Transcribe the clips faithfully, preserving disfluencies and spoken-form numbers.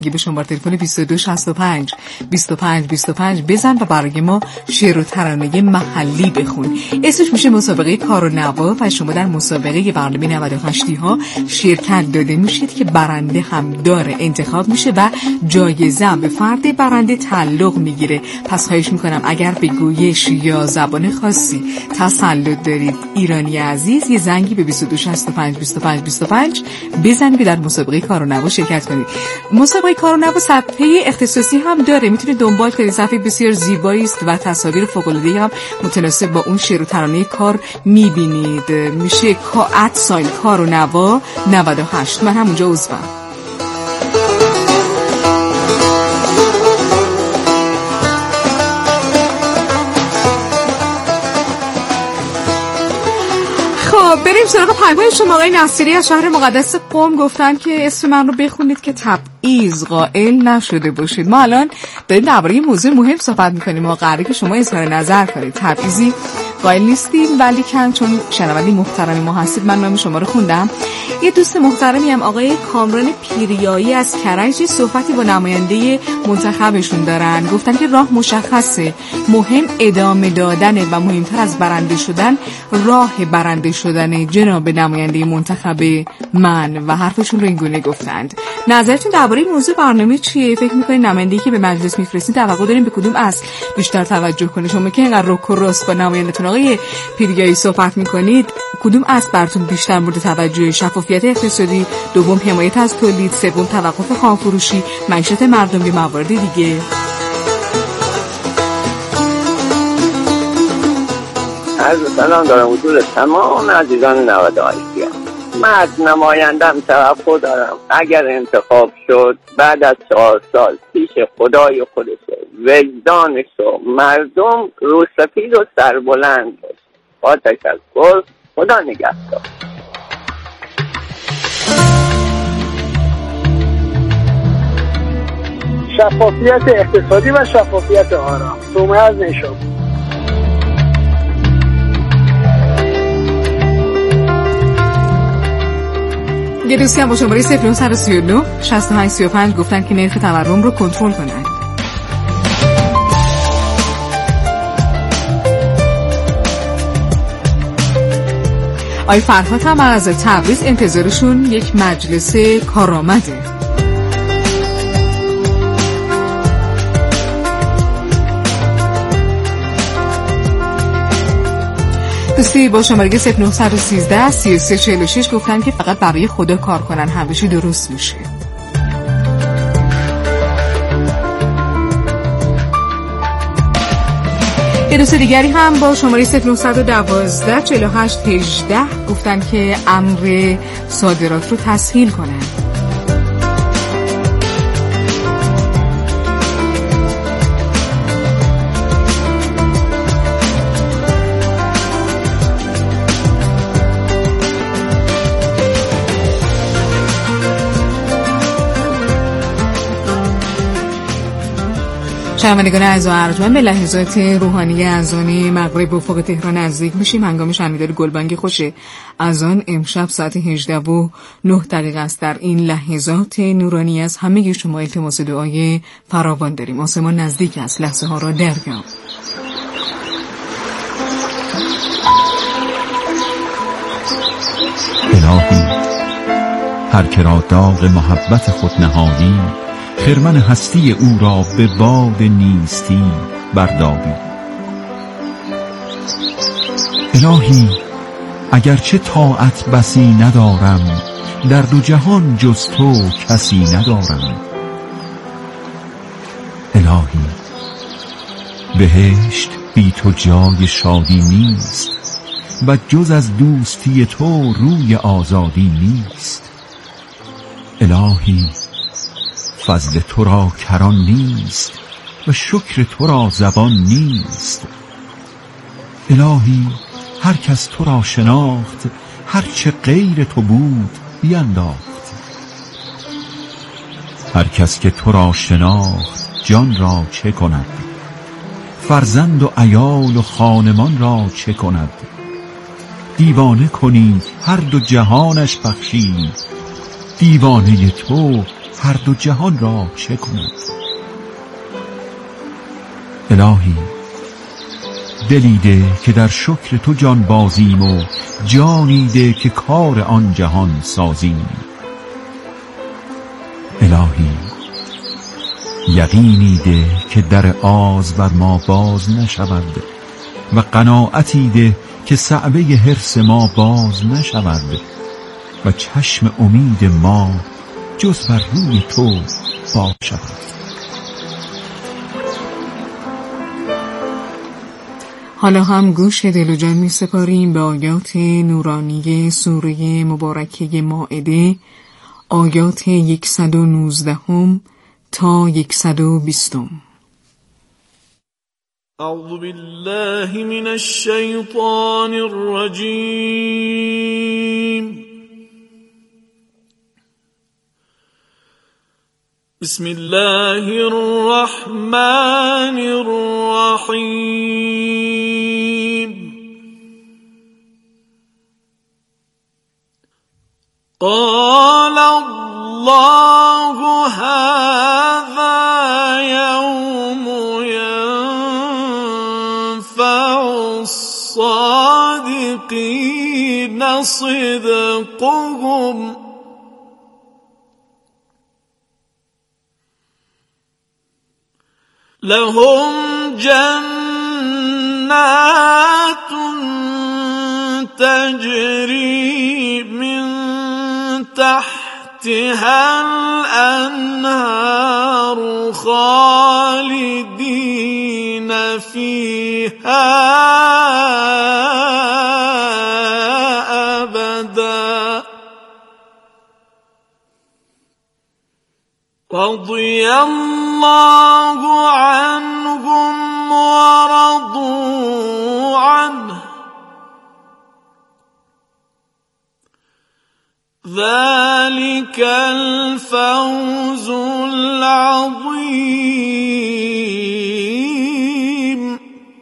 به شماره تلفن بیست و دو شصت و پنج بیست و پنج بیست و پنج بزن و برای ما شعر و ترانه محلی بخون. اسمش میشه مسابقه کار و نوا و شما در مسابقه برنامه نود و هشت ها شرکت داده میشید که برنده هم داره انتخاب میشه و جایزه هم به فرد برنده تعلق میگیره. پس خواهش میکنم اگر به گویش یا زبان خاصی تسلط دارید ایرانی عزیز یه زنگی به بیست و دو شصت و پنج بیست و پنج بیست و پنج بزنید که در مسابقه کار و نوا شرکت کنید. مسابقه کار و نوا صفحه اختصاصی هم داره، میتونید دنبال کنید. صفحه بسیار زیبایی است و تصاویر فوق‌العاده‌ای هم متناسب با اون شعر و ترانه کار میبینید. میشه کا ات ساین کار و نوا نود و هشت. من همونجا عضوم. بریم سراغ پیام‌های شما. آقای نصیری از شهر مقدس قم گفتن که اسم من رو بخونید که تبعیض قائل نشده باشید. ما الان داریم درباره موضوع مهم صحبت می‌کنیم. ما قراره که شما اظهار نظر کنید. تبعیضی قائل نیستیم ولی کن چون شنونده محترمی ما هستید من نام شما رو خوندم. یه دوست محترمی هم آقای کامران پیریایی از کرج صحبتی با نماینده منتخبشون دارن. گفتن که راه مشخصه، مهم ادامه دادن و مهمتر از برنده شدن راه برنده شدن جناب نماینده منتخب من و حرفشون رو این گونه گفتند. نظرتون درباره موضوع برنامه چیه؟ فکر می‌کنید نماینده‌ای که به مجلس می‌فرستید توقع دارین به کدوم اصل بیشتر توجه کنه؟ شما که اینقدر رک و راست با نماینده‌تون آقای پیریایی صحبت می‌کنید، کدوم اصل براتون بیشتر مورد توجه؟ شفافیت اقتصادی، دوم حمایت از تولید، سوم توقف خامفروشی، معیشت مردم یا موارد دیگه؟ عرض سلام دارم حضور تمام عزیزان نود و هشت. من از نمایندم توقع دارم اگر انتخاب شد بعد از چهار سال پیش خدای خودش وجدانش و مردم روسفید و سربلند باشه. با تشکر، خدا نگهدار. شفافیت اقتصادی و شفافیت آرا تومه از نشون. یه دوستی هم با شماره صفر نه سه نه شصت و هشت سی و پنج گفتن که نرخ تورم رو کنترل کنن. آی فرهاد هم از تبریز انتظارشون یک مجلس کارآمده. دوستی با شماره صفر نه یک سه سی و سه چهل و شش گفتن که فقط برای خدا کار کنن همه چی درست میشه. یه دوست دیگری هم با شماره صفر نه یک دو چهل و هشت هجده گفتن که امر صادرات رو تسهیل کنن. شنوندگان اعزا و ارجمند به لحظات روحانی اذان مغرب افق تهران نزدیک میشیم. هنگام شنیدن گلبانگ خوش اذان امشب ساعت هجده و نه دقیقه است. در این لحظات نورانی از همه شما التماس دعای فراوان داریم. آسمان نزدیک است، لحظه ها را دریاب. الهی هر که را داغ محبت خود نهادی، خرمن هستی او را به باد نیستی برداری. الهی اگرچه طاعت بسی ندارم، در دو جهان جز تو کسی ندارم. الهی بهشت بی تو جای شادی نیست و جز از دوستی تو روی آزادی نیست. الهی فضل تو را کران نیست و شکر تو را زبان نیست. الهی هر کس تو را شناخت، هر چه غیر تو بود بینداخت. هر کس که تو را شناخت جان را چه کند؟ فرزند و عیال و خانمان را چه کند؟ دیوانه کنید هر دو جهانش بخشید، دیوانه تو هر دو جهان را چه کند؟ الهی دلی ده که در شکر تو جان بازیم و جانی ده که کار آن جهان سازیم. الهی یقینی ده که در آز بر ما باز نشود و قناعتی ده که صعبه حرص ما باز نشود و چشم امید ما جز بر روی تو باشد. حالا هم گوش دل و جان می سپاریم به آیات نورانی سوره مبارکه مائده، آیات صد و نوزده تا صد و بیست. اعوذ بالله من الشیطان الرجیم. بسم الله الرحمن الرحیم. قال الله هذا يوم ينفع الصادقين صدقهم لهم جنات تجري من تحتها الأنهار خالدين فيها أبدا رضي الله عنهم ورضوا عنه ذلك الفوز العظيم.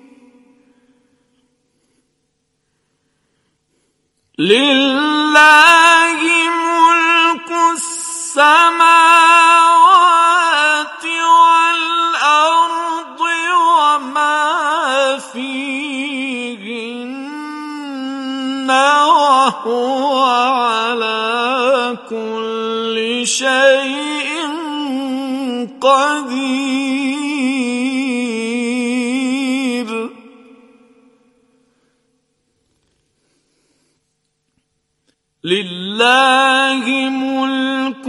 لله ملك السماوات والأرض وما فيهن وهو على كل شيء قدير. لله ملك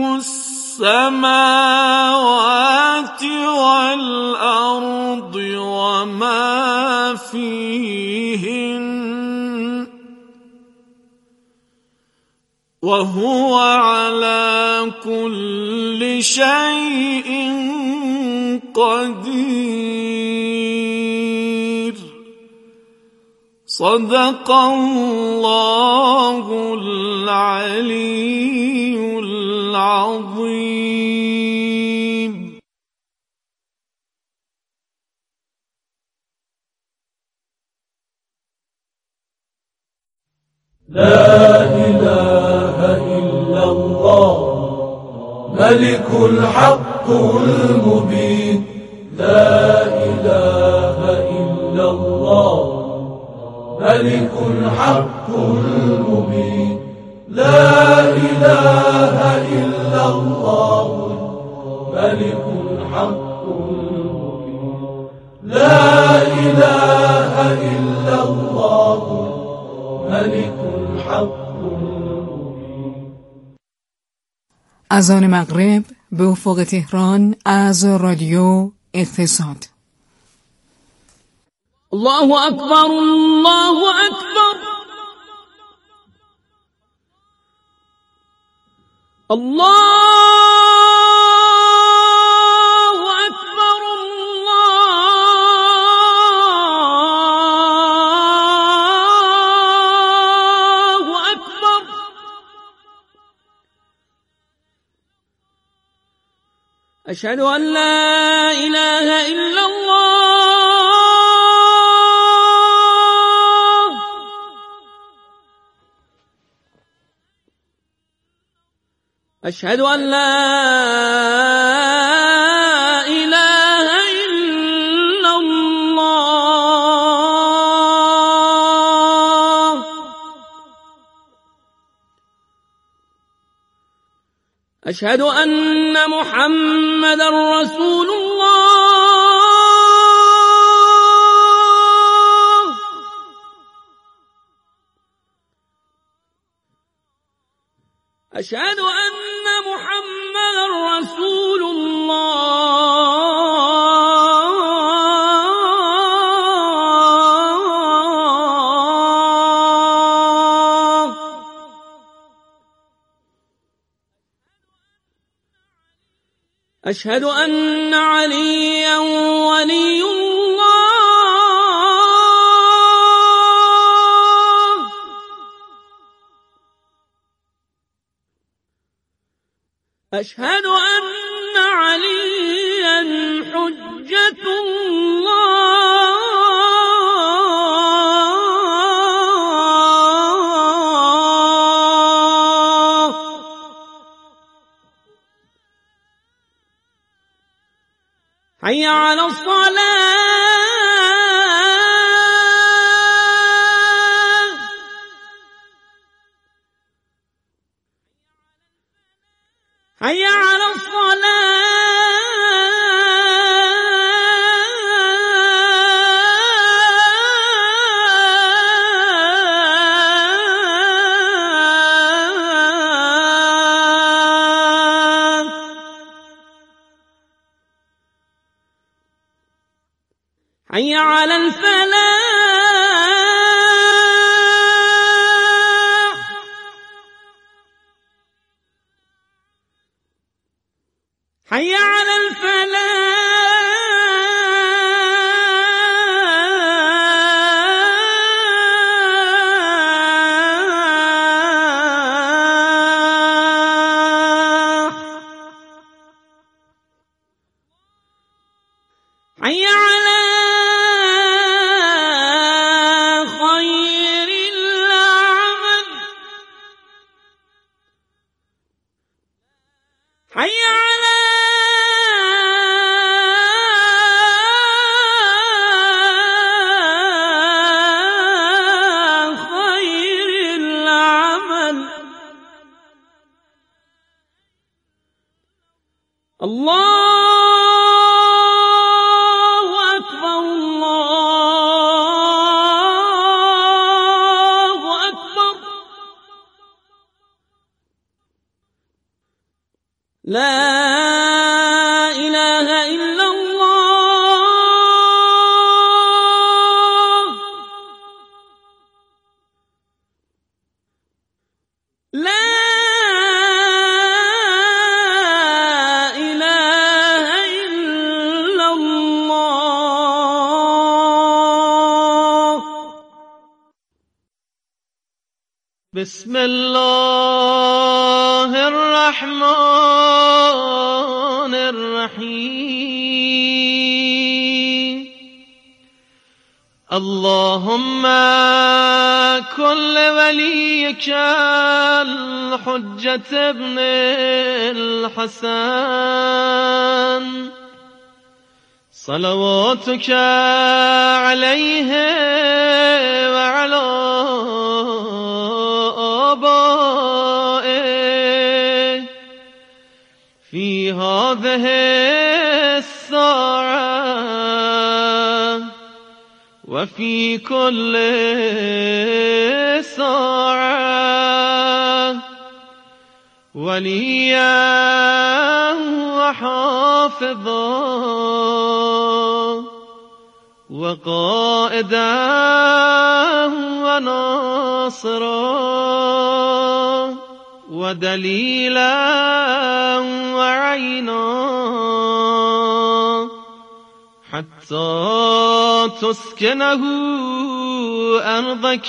السماوات والأرض وما فيهن وهو على كل شيء قدير. صدق الله العلي العظيم. لا إله إلا الله ملك الحق المبين. لا إله إلا الله ملك الحق المبين. لا إله إلا الله ملك الحق المبين. لا إله إلا الله ملك الحق المبين. اذان مغرب به افق تهران از رادیو اقتصاد. الله أكبر الله أكبر الله أكبر الله أكبر. أشهد أن لا إله إلا الله. أشهد أن لا إله إلا الله. أشهد أن محمدا رسول الله. أشهد أن محمدا رسول الله. أشهد أن عليا ولي الله. أشهد أن عليا حجة الله. حي على الصلاة. حي على الصلاة. حي على الفلاح. حي على الفلاح. حي على خير العمل. حي على خير العمل. الله أكبر. الله أكبر. لا إله إلا الله. لا إله إلا الله. بسم الله الرحمن الرحيم. اللهم كن لوليك الحجة ابن الحسن صلواتك عليه وعلى آبائه في هذه الساعة وفي كل ساعة وليا وحافظا وقائدا وناصرا ودليلا وعينا حتى تسكنه أرضك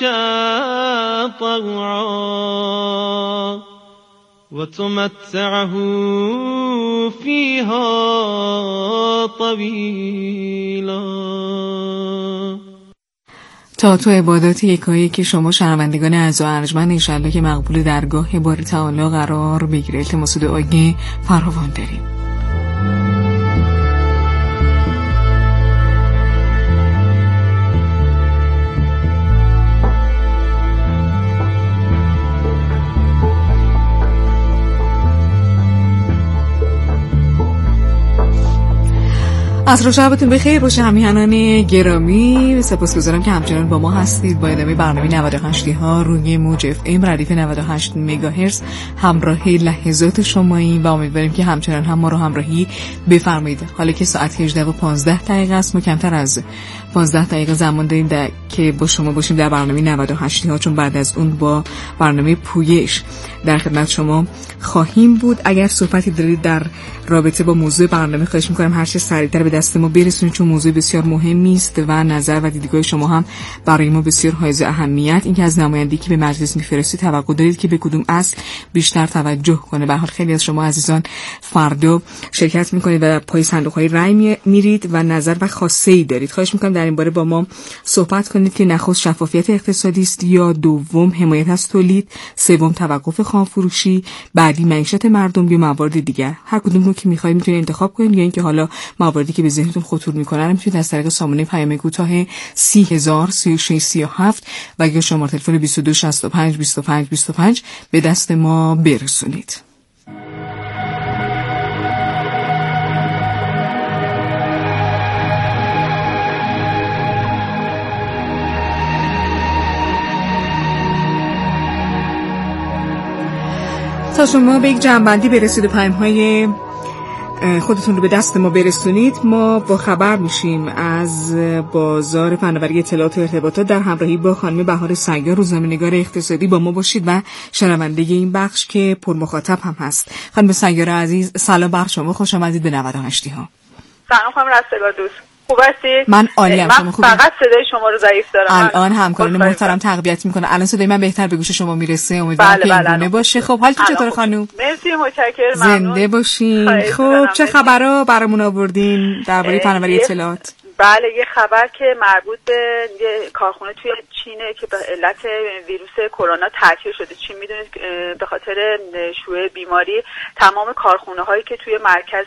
طوعا وتمتعه فيها طويلا. تا تو عبادات یکایی که شما شنوندگان اعضا ارجمند انشالله که مقبول درگاه باری تعالی قرار بگیره. التماس دعای فراوان داریم. عصر شبتون بخیر باشه همیهنان گرامی. سپاسگزارم که همچنان با ما هستید. با ادامه برنامه نود و هشت ها روی موج اف ام ردیف نود و هشت مگاهرتز همراهی لحظات شمایی و امیدواریم که همچنان هم ما رو همراهی بفرمایید. حالا که ساعت هجده و پانزده دقیقه است، ما کمتر از پانزده دقیقه زمان داریم در... که با شما باشیم در برنامه نود و هشت ها، چون بعد از اون با برنامه پویش در خدمت شما خواهیم بود. اگر صحبتی دارید در رابطه با موضوع برنامه خواهش می‌کنم هر چه سریعتر به دست ما برسونید، چون موضوع بسیار مهمی است و نظر و دیدگاه شما هم برای ما بسیار حائز اهمیت. اینکه از نمایندگی که به مجلس می‌فرستید توقع دارید که به کدوم اصل بیشتر توجه کنه. به هر حال خیلی از شما عزیزان فردا شرکت می‌کنید و پای صندوق‌های رای میرید و نظر و خاصه‌ای دارید. خواهش می‌کنم در این باره با ما صحبت کنید که نخست شفافیت اقتصادی است یا دوم حمایت از تولید، سوم توقف خامفروشی، بعدی معیشت مردم یا موارد دیگر. هر کدوم رو که می‌خواید می‌تونید انتخاب کنید، یا اینکه حالا مواردی که به ذهنتون خطور می‌کنه رو می‌تونید از طریق سامانه پیام کوتاه سی هزار سی و شش سی و هفت و یا شماره تلفن بیست و دو شصت و پنج بیست و پنج بیست و پنج به دست ما برسونید. تا شما به یک جمع‌بندی برسید و پیام‌های خودتون رو به دست ما برسونید، ما با خبر میشیم از بازار فناوری اطلاعات و ارتباطات در همراهی با خانم بهار سیار، روزنامه‌نگار اقتصادی. با ما باشید و شنونده این بخش که پر مخاطب هم هست. خانم سیار عزیز سلام بر شما، خوش آمدید به نود و هشت ها. سلام خانم رستگار دوست، خوب هستید؟ من عالیم، شما خوبید؟ من فقط صدای شما رو ضعیف دارم. الان همکاران محترم تقویت میکنه. الان صدای من بهتر به گوش شما میرسه؟ امیدوارم بله که بله اینگونه باشه. خب حالتون چطور خانم؟ مرسی، متشکرم، زنده باشین. خب چه خبرها برامون آوردین درباره فناوری اطلاعات؟ بله، یه خبر که مربوط به یه کارخونه توی چینه که به علت ویروس کرونا تعطیل شده. چین میدونید به خاطر شیوع بیماری تمام کارخونه هایی که توی مرکز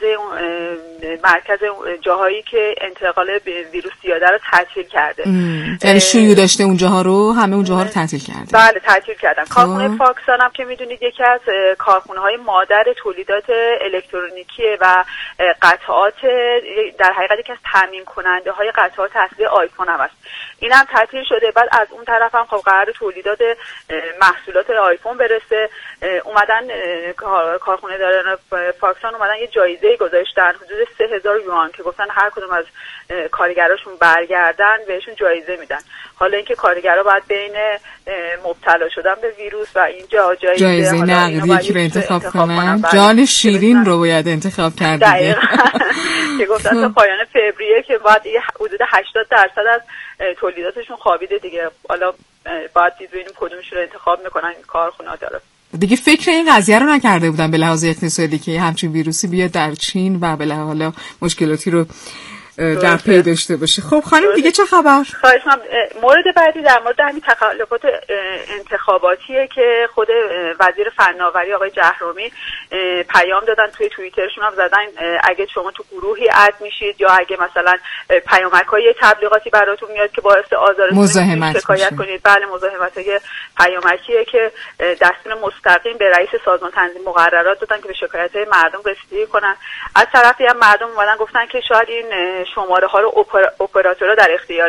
مرکز جاهایی که انتقال ویروس زیاده رو تعطیل کرده. یعنی شیوع داشته اونجاها رو همه اونجاها رو تعطیل کرده. بله تعطیل کردن. کارخونه فاکسان هم که میدونید یکی از کارخونه های مادر تولیدات الکترونیکی و قطعات، در حقیقت یکی از تامین کننده های قطعات اصلی آیفون هم است. این هم تعطیل شده. بعد از اون طرف هم خب قرار تولیدات محصولات آیفون برسه. اومدن کارخونه دارن فاکسان اومدن یه جایزه گذاشتن حدود سه هزار یوان که گفتن هر کدوم از کارگراشون برگردن بهشون جایزه میدن. حالا اینکه کارگرها باید بین مبتلا شدن به ویروس و اینجا جایزه, جایزه نقدی یکی رو انتخاب کنن. جان شیرین رو باید انتخاب کرد دیگه. که گفتن تا پایان فوریه که باید حدود هشتاد درصد از تولیداتشون خوابیده دیگه. حالا باید دید ببینیم کدومشون رو انتخاب میکنن این کارخونه‌ها. داره دیگه فکر این قضیه رو نکرده بودن به لحاظ اقتصادی که همچین ویروسی بیاد در چین و به لحاظ مشکلاتی رو در پی داشته باشه. خب خانم دیگه چه خبر؟ خواهش می‌کنم. مورد بعدی در مورد همین تخلفات انتخاباتیه که خود وزیر فناوری آقای جهرومی پیام دادن توی توییترشون، هم زدن اگه شما تو گروهی اد میشید یا اگه مثلا پیامک‌های تبلیغاتی براتون میاد که باعث آزارتون شکایت کنید. بله مزاحمت‌های پیامکیه که دستور مستقیم به رئیس سازمان تنظیم مقررات دادن که به شکایت‌های مردم رسیدگی کنن. از طرفی هم مردم اومدن گفتن که شاید این شماره ها رو اپراتورها در اختیار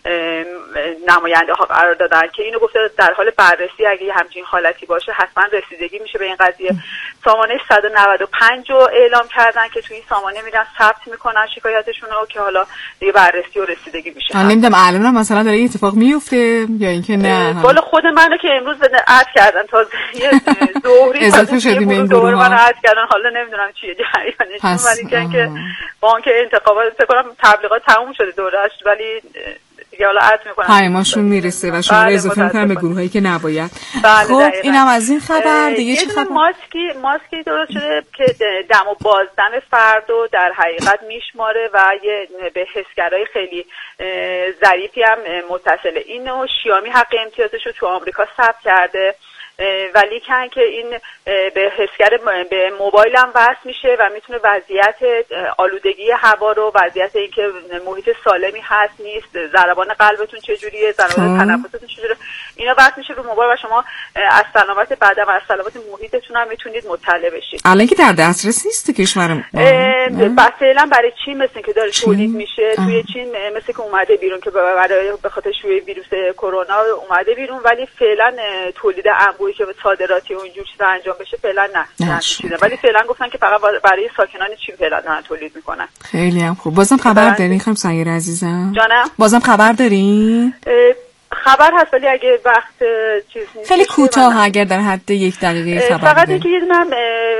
نماینده ها قرار دادن که اینو گفته در حال بررسی اگه همچین حالتی باشه حتما رسیدگی میشه به این قضیه. سامانه صد و نود و پنج رو اعلام کردن که توی این سامانه میرن ثبت میکنن شکایتشون رو که حالا دیگه بررسی و رسیدگی میشه. من نمیدونم الان هم مثلا داره این اتفاق میفته یا اینکه نه؟ والا خود منو که امروز اد کردن تازه یه ظهری اضافه شدیم این گروه ها. اد کردن حالا نمیدونم چیه جریانش. من اینکه بانک انتخابات فکر کنم تبلیغات تموم شده دورش، ولی دیگه حالا عد میکنم پیامشون میرسه و شما رو اضافه میکنم به گروهایی که نباید. خب اینم از این خبر. دیگه چه خبر؟ ماسکی ماسکی درست شده که دم و بازدم فرد رو در حقیقت میشماره و یه به حسگرای خیلی ظریفی هم متصله. اینو شیائومی حق امتیازش رو تو آمریکا ثبت کرده، ولی کن که این به حسگر به موبایل هم وصل میشه و میتونه وضعیت آلودگی هوا رو، وضعیت اینکه محیط سالمی هست نیست، ضربان قلبتون چجوریه، ضربان تنفستون چجوریه، اینا وصل میشه رو موبایل و شما از سلامت بدن و از سلامت محیطتون هم میتونید مطلع بشید. الان که در دسترس نیست تو کشورم. فعلا برای چین مثل که داره تولید میشه توی چین، مثل که اومده بیرون که برای به خاطر شیوع ویروس کرونا اومده بیرون، ولی فعلا تولید انبوهی که صادراتی و اینجور چیزا انجام بشه فعلا نه نشده، ولی فعلا گفتن که فقط برای ساکنان چین فعلا دارن تولید میکنن. خیلی هم خوب. بازم خبر دارین خانم سایر عزیزم؟ جانم بازم خبر دارین؟ خبر هست ولی اگه وقت چیز نیست خیلی کوتاه، اگر در حد یک دقیقه خبر فقط اینکه یه دونم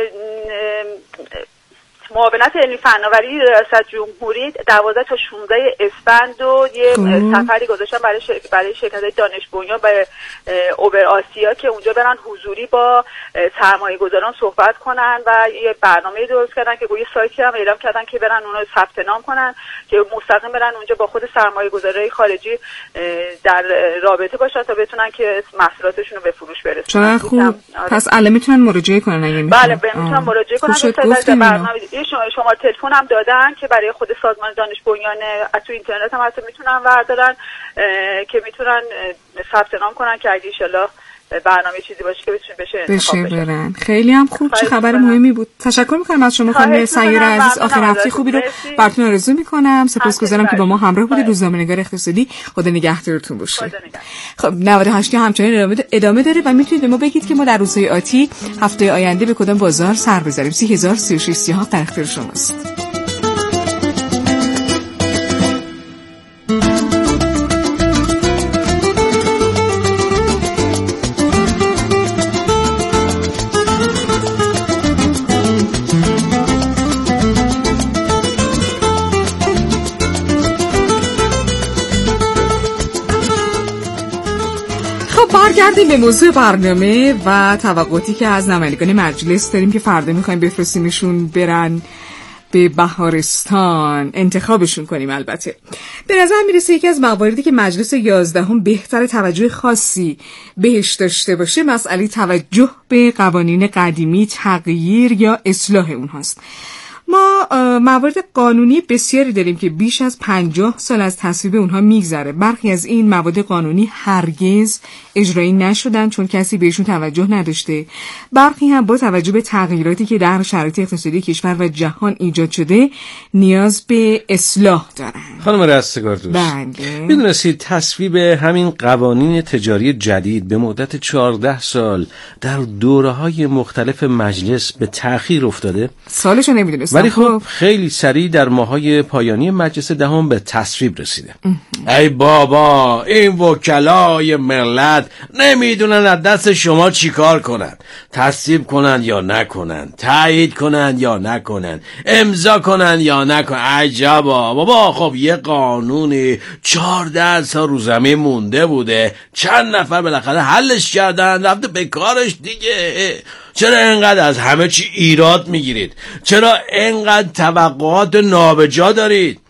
معاونت علمی فناوری ریاست جمهوری دوازده تا شانزده اسفند و یه سفری گذاشتن برای شرکت برای شرکت‌های دانش بنیان به اوبر آسیا که اونجا برن حضوری با سرمایه‌گذاران صحبت کنن و یه برنامه درست کردن که گویا سایتی هم اعلام کردن که برن اونها ثبت نام کنن که مستقیم برن اونجا با خود سرمایه‌گذارای خارجی در رابطه باشن تا بتونن که محصولاتشون رو به فروش برسونن. خوب. پس الان میتونن مراجعه کنن اگه میخوان. بله میتونن مراجعه کنن. برنامه شما تلفن هم دادن که برای خود سازمان دانش بنیان تو اینترنت هم حتی میتونن وردارن که میتونن ثبت نام کنن که اگه ان شاءالله برنامه چیزی باشه که بتونه بشه انتخاب بشه. برن. خیلی هم خوب. چه خبر مهمی بود. تشکر میکنم از شما خانم سایر عزیز. آخر هفته خوبی رو براتون آرزو میکنم. سپاسگزارم که با ما همراه بودید. روزنامه‌نگار اقتصادی، خدا نگهدارتون باشه. خب نود و هشت همچنان ادامه داره و میتونید به ما بگید که ما در روزهای آتی هفته آینده به کدام بازار سر بزنیم. سی هزار سی و شش سی هفت در اختیار شماست. برگردیم به موضوع برنامه و توقعاتی که از نمایندگان مجلس داریم که فردا میخوایم بفرستیمشون برن به بهارستان، انتخابشون کنیم. البته به نظر میرسه یکی از مواردی که مجلس یازدهم بهتر توجه خاصی بهش داشته باشه مسئله توجه به قوانین قدیمی، تغییر یا اصلاح اونهاست. ما موارد قانونی بسیاری داریم که بیش از پنجاه سال از تصویب اونها میگذره. برخی از این مواد قانونی هرگز اجرایی نشدن چون کسی بهشون توجه نداشته. برخی هم با توجه به تغییراتی که در شرایط اقتصادی کشور و جهان ایجاد شده نیاز به اصلاح دارن. خانم رستگار دوست، بله، میدونستید تصویب همین قوانین تجاری جدید به مدت چهارده سال در دوره‌های مختلف مجلس به تأخیر افتاده؟ سالشو نمیدونستم. ولی خب خیلی سریع در ماهای پایانی مجلس دهم به تصویب رسیده. ای بابا، این وکلای ملت نمیدونن از دست شما چیکار کنن، تصویب کنن یا نکنن، تایید کنن یا نکنن، امضا کنن یا نکنن. عجبا بابا، خب یه قانونی چهارده سال رو زمین مونده بوده، چند نفر بالاخره حلش کردن، رفته به کارش دیگه. چرا اینقدر از همه چی ایراد میگیرید؟ چرا اینقدر توقعات نابجا دارید؟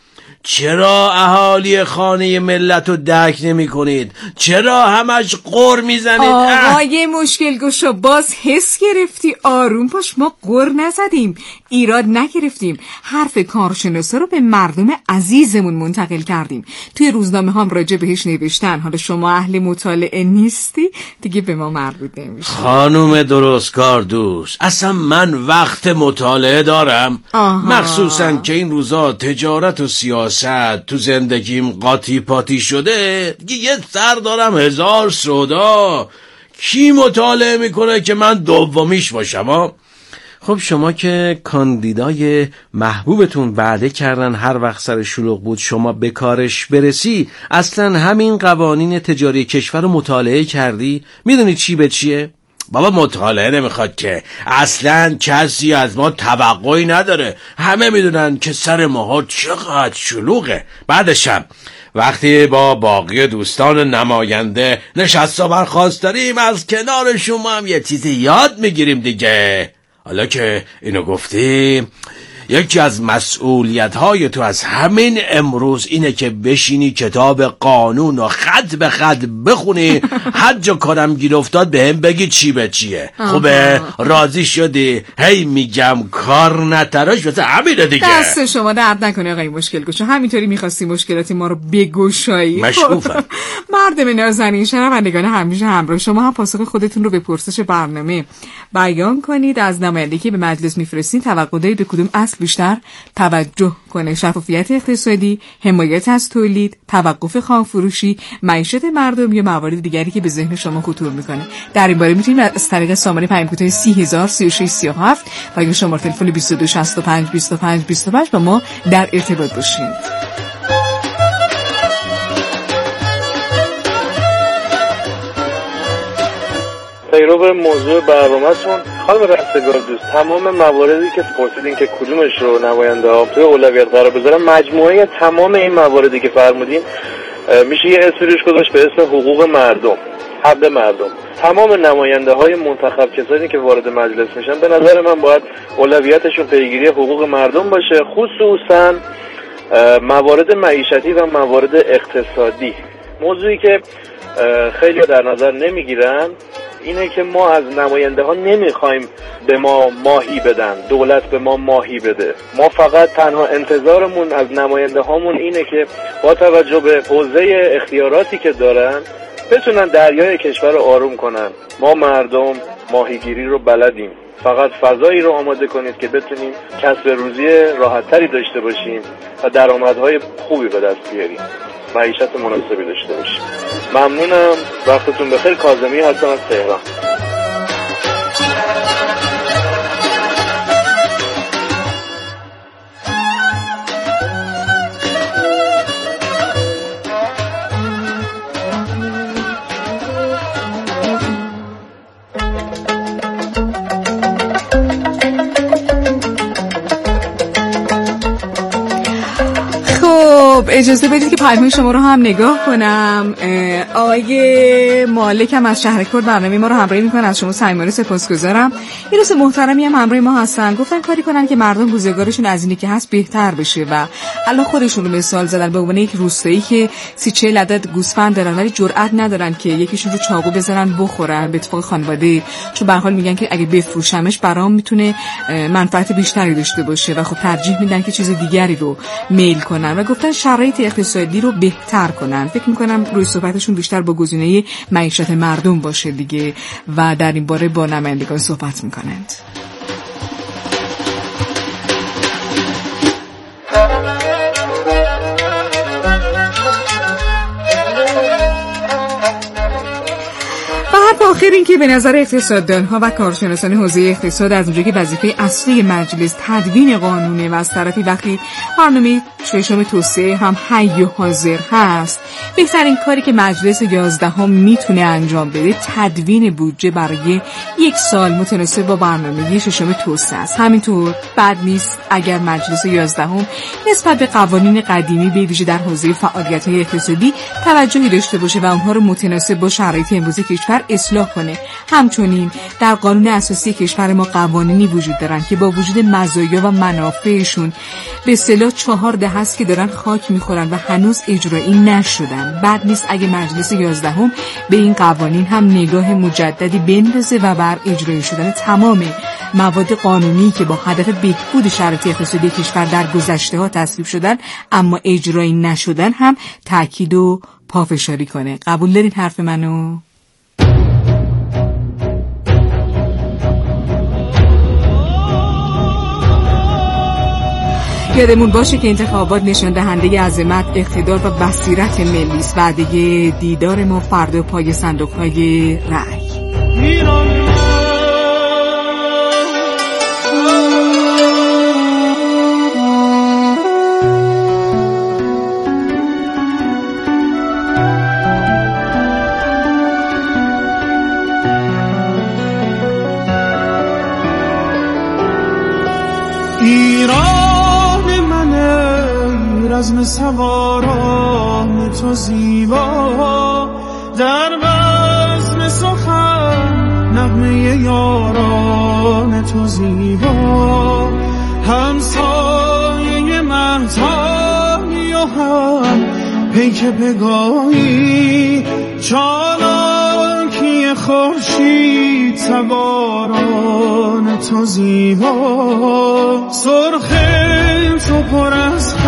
چرا اهالی خانه ملت رو درک نمی کنید؟ چرا همش قر میزنید؟ آقا یه مشکل گوشو باز حس گرفتی. آروم باش، ما قر نزدیم، ایراد نگرفتیم. حرف کارشناسا رو به مردم عزیزمون منتقل کردیم. توی روزنامه هم راجع بهش نوشتن. حالا شما اهل مطالعه نیستی دیگه، به ما مربوط نمیشه. خانوم درست کار دوست، اصلا من وقت مطالعه دارم؟ آها. مخصوصا که این روزا تجارت و سیاست تو زندگیم قاطی پاتی شده، یه سر دارم هزار سودا. کی مطالعه میکنه که من دومیش باشم ها؟ خب شما که کاندیدای محبوبتون وعده کردن هر وقت سر شلوغ بود شما به کارش برسی، اصلا همین قوانین تجاری کشور رو مطالعه کردی؟ میدونی چی به چیه؟ بابا مطالعه نمیخواد که، اصلا کسی از ما توقعی نداره، همه میدونن که سر ماها چقدر شلوغه. بعدشم وقتی با باقی دوستان نماینده نشست و برخاست داریم، از کنار شما هم یه چیزی یاد میگیریم دیگه. حالا که اینو گفتی، یکی از مسئولیت‌های تو از همین امروز اینه که بشینی کتاب قانون و خط به خط بخونی، هر جا کارم گیر افتاد به هم بگی چی به چیه. خوبه؟ راضی شدی؟ هی میگم کار نتراش، واسه همینه دیگه. دست شما درد نکنه آقای مشکل گوشا، همینطوری میخواستی مشکلات ما رو بگشایی. مشکوفم. مردم نازنین، شنوندگان همیشه همراه شما هم پاسخ خودتون رو به پرسش برنامه بیان کنید. از نمایندگی که به مجلس میفرستین توقع دارید به کدوم اصل بیشتر توجه کنه؟ شفافیت اقتصادی، حمایت از تولید، توقف خامفروشی، معیشت مردم یا موارد دیگری که به ذهن شما خطور میکنه؟ در این باره میتونید از طریق سامانه پیام کوتاه سی هزار سی و شش سی و هفت و یا شماره تلفن بیست و دو شصت و پنج بیست و پنج بیست و پنج با ما در ارتباط باشید. پیرو به موضوع برنامه‌تون، خانم رستگار دوست، تمام مواردی که پرسیدین که کدومش رو نماینده ها توی اولویت قرار بذارن، مجموعه تمام این مواردی که فرمودین میشه یه اسمی روش گذاشت به اسم حقوق مردم، حق مردم. تمام نماینده های منتخب، کسانی که وارد مجلس میشن، به نظر من باید اولویتشون پیگیری حقوق مردم باشه، خصوصا موارد معیشتی و موارد اقتصادی. موضوعی که خیلی در نظر نمیگیرن اینه که ما از نماینده ها نمیخوایم به ما ماهی بدن، دولت به ما ماهی بده. ما فقط تنها انتظارمون از نماینده هامون اینه که با توجه به حوزه اختیاراتی که دارن بتونن دریای کشور رو آروم کنن. ما مردم ماهیگیری رو بلدیم، فقط فضایی رو آماده کنید که بتونیم کسب روزی راحت‌تری داشته باشیم و درآمدهای خوبی به دست بیاریم، معیشت مناسبی داشته باشیم. ممنونم، وقتتون بخیر. کاظمی هستم از تهران. اجازه بدید که پیام شما رو هم نگاه کنم. آقای مالک هم از شهرکرد برنامه ما رو همراهی میکنن، از شما صمیمانه سپاسگزارم. این روز محترمی هم همراه ما هستن، گفتن کاری کنن که مردم روزگارشون از اینی که هست بهتر بشه و الان خودشون رو مثال زدن به عنوان یک روستایی که سی چهل عدد گوسفند دارن ولی جرئت ندارن که یکیشون رو چاقو بزنن بخورن به اتفاق خانواده، چون به هر حال میگن که اگه بفروشمش برام میتونه منفعت بیشتری داشته باشه و خب ترجیح میدن که چیز دیگری رو میل کنن و گفتن شرایط اقتصادی رو بهتر کنن. فکر میکنم روی صحبتشون بیشتر با گزینه معیشت مردم باشه دیگه و در این باره با نمایندگان صحبت میکنند. آخر این که به نظر اقتصاددان‌ها و کارشناسان حوزه اقتصاد از اونجایی که وظیفه اصلی مجلس تدوین قانونه و از طرفی وقتی برنامه ششم توسعه هم حی و حاضر هست، بهترین کاری که مجلس یازدهم میتونه انجام بده تدوین بودجه برای یک سال متناسب با برنامه ششم توسعه است. همینطور بد نیست اگر مجلس یازدهم نسبت به قوانین قدیمی به ویژه در حوزه فعالیت‌های اقتصادی توجهی داشته باشه و اونها رو متناسب با شرایط امروزی کشور اصلاح کنه. همچنین در قانون اساسی کشور ما قوانینی وجود دارن که با وجود مزایا و منافعشون به اصطلاح چهار دهه است که دارن خاک میخورن و هنوز اجرایی نشدن. بد نیست اگه مجلس یازدهم به این قوانین هم نگاه مجددی بندازه و بر اجرایی شدن تمام مواد قانونی که با هدف بهبود شرایط اقتصادی کشور در گذشته ها تصویب شدن اما اجرایی نشدن هم تاکید و پافشاری کنه. قبول دارین حرف منو؟ یادمون باشه که انتخابات نشان دهنده عظمت، اقتدار و بصیرت ملی است. و دیگه دیدار ما فردا پای صندوق‌های رأی. بزم سواران تو زیبا، در بزم سخن نغمه یاران تو زیبا، همسایه مهتابی و هم پیک پگاهی، چالاکی خورشید سواران تو زیبا، سرخ تو پر از